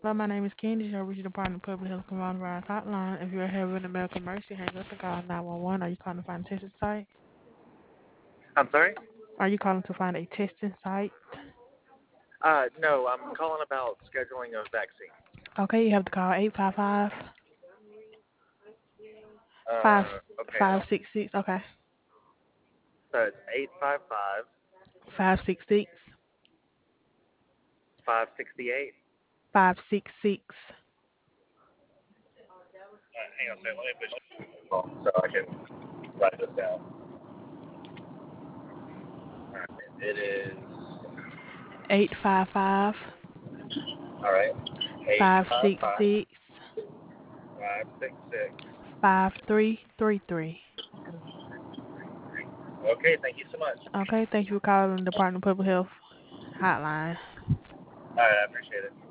Hello, my name is Candy. Your regional Department of Public Health Coronavirus Hotline. If you're having American Mercy, hang up and call 911. Are you calling to find a testing site? I'm sorry? Are you calling to find a testing site? No, I'm calling about scheduling a vaccine. Okay, you have to call 855 Okay. 566. Okay, So it's 855 566 568. 566. Hang on a second. Let me put you on the phone so I can write this down. All right. It is, 855 all right, 855 566 566. 5333. Okay, thank you so much. Okay, thank you for calling the Department of Public Health Hotline. All right, I appreciate it.